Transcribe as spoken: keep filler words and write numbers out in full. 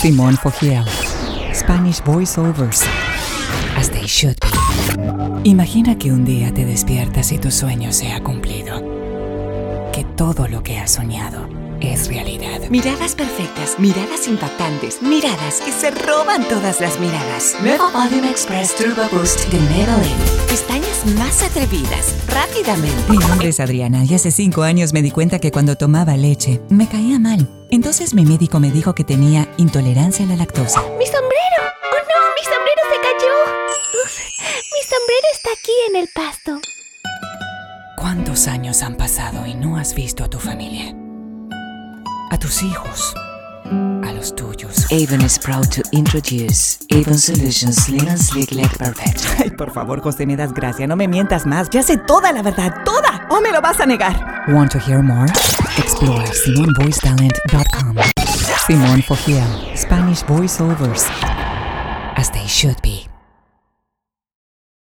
Simón Fogiel. Spanish voiceovers. As they should be. Imagina que un día te despiertas y tu sueño se ha cumplido. Que todo lo que has soñado es realidad. Miradas perfectas, miradas impactantes, miradas que se roban todas las miradas. Nuevo Volume Express Turbo Boost de Maybelline. Pestañas más atrevidas, rápidamente. Mi nombre es Adriana y hace cinco años me di cuenta que cuando tomaba leche me caía mal. Entonces mi médico me dijo que tenía intolerancia a la lactosa. ¡Mi sombrero! ¡Oh no! ¡Mi sombrero se cayó! Uf, ¡mi sombrero está aquí en el pasto! ¿Cuántos años han pasado y no has visto a tu familia? A tus hijos, a los tuyos. Avon is proud to introduce Avon Solutions Lean and Sleek Lead Perfect. Ay, por favor, José, me das gracia. No me mientas más. Ya sé toda la verdad. ¡Toda! ¿O me lo vas a negar? Want to hear more? Explore simon voice talent dot com. Simón Fogiel. Spanish voiceovers. As they should be.